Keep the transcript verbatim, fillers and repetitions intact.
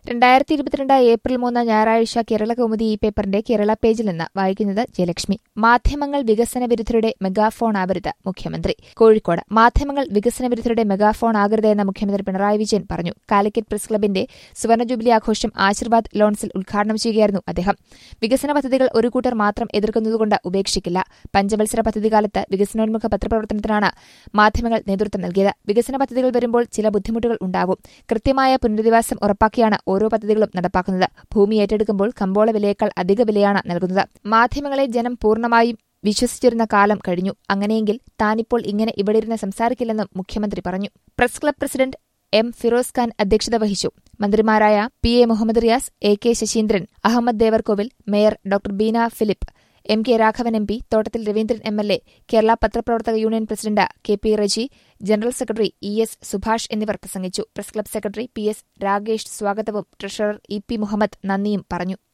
രണ്ടായിരത്തി ഇരുപത്തിരണ്ട് ഏപ്രിൽ മൂന്ന് ഞായറാഴ്ച കേരള കൗമുദി ഈ പേപ്പറിന്റെ കേരള പേജിൽ നിന്ന് വായിക്കുന്നത് ജയലക്ഷ്മി. മാധ്യമങ്ങൾ വികസന വിരുദ്ധരുടെ മെഗാഫോൺ ആവരുത് മുഖ്യമന്ത്രി. കോഴിക്കോട് മാധ്യമങ്ങൾ വികസന വിരുദ്ധരുടെ മെഗാഫോൺ ആകരുതെന്ന് മുഖ്യമന്ത്രി പിണറായി വിജയൻ പറഞ്ഞു. കാലിക്കറ്റ് പ്രസ് ക്ലബിന്റെ സുവർണ ജൂബിലി ആഘോഷം ആശീർവാദ് ലോൺസിൽ ഉദ്ഘാടനം ചെയ്യുകയായിരുന്നു അദ്ദേഹം. വികസന പദ്ധതികൾ ഒരു കൂട്ടർ മാത്രം എതിർക്കുന്നതുകൊണ്ട് ഉപേക്ഷിക്കില്ല. പഞ്ചവത്സര പദ്ധതികാലത്ത് വികസനോന്മുഖ പത്രപ്രവർത്തനത്തിനാണ് മാധ്യമങ്ങൾ നേതൃത്വം നൽകിയത്. വികസന പദ്ധതികൾ വരുമ്പോൾ ചില ബുദ്ധിമുട്ടുകൾ ഉണ്ടാവും. കൃത്യമായ പുനരധിവാസം ഉറപ്പാക്കിയാണ് ഓരോ പദ്ധതികളും നടപ്പാക്കുന്നത്. ഭൂമി ഏറ്റെടുക്കുമ്പോൾ കമ്പോള വിലയേക്കാൾ അധിക വിലയാണ് നൽകുന്നത്. മാധ്യമങ്ങളെ ജനം പൂർണ്ണമായും വിശ്വസിച്ചിരുന്ന കാലം കഴിഞ്ഞു. അങ്ങനെയെങ്കിൽ താനിപ്പോൾ ഇങ്ങനെ ഇവിടെയിരുന്ന് സംസാരിക്കില്ലെന്നും മുഖ്യമന്ത്രി പറഞ്ഞു. Press club president M Firoz Khan അധ്യക്ഷത വഹിച്ചു. മന്ത്രിമാരായ P A Muhammad Riyas, A K Saseendran, Ahammad Devarkovil, mayor doctor Beena Philip, M K Raghavan M P, Thottathil Raveendran M L A, Kerala പത്രപ്രവർത്തക union president K P Reji, general secretary E S Subhash എന്നിവർ പ്രസംഗിച്ചു. Press club secretary P S Ragesh സ്വാഗതവും ട്രഷറർ ഇ പി മുഹമ്മദ് നന്ദിയും പറഞ്ഞു.